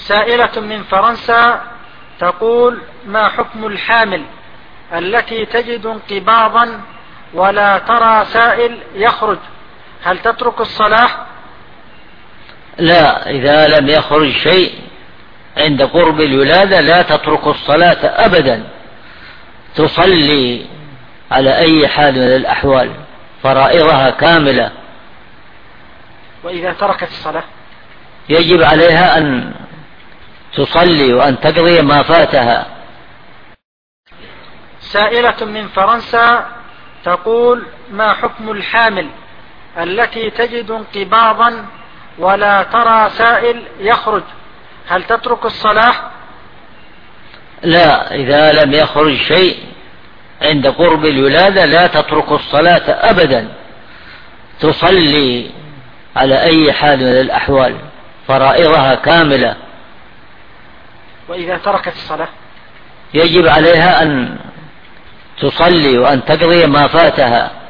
سائلة من فرنسا تقول: ما حكم الحامل التي تجد انقباضا ولا ترى سائل يخرج، هل تترك الصلاة؟ لا، إذا لم يخرج شيء عند قرب الولادة لا تترك الصلاة أبدا، تصلي على أي حال من الأحوال فرائضها كاملة. وإذا تركت الصلاة يجب عليها أن تصلي وأن تقضي ما فاتها. سائلة من فرنسا تقول: ما حكم الحامل التي تجد انقباضا ولا ترى سائل يخرج، هل تترك الصلاة؟ لا، إذا لم يخرج شيء عند قرب الولادة لا تترك الصلاة أبدا، تصلي على أي حال من الأحوال فرائضها كاملة. وإذا تركت الصلاة يجب عليها أن تصلي وأن تقضي ما فاتها.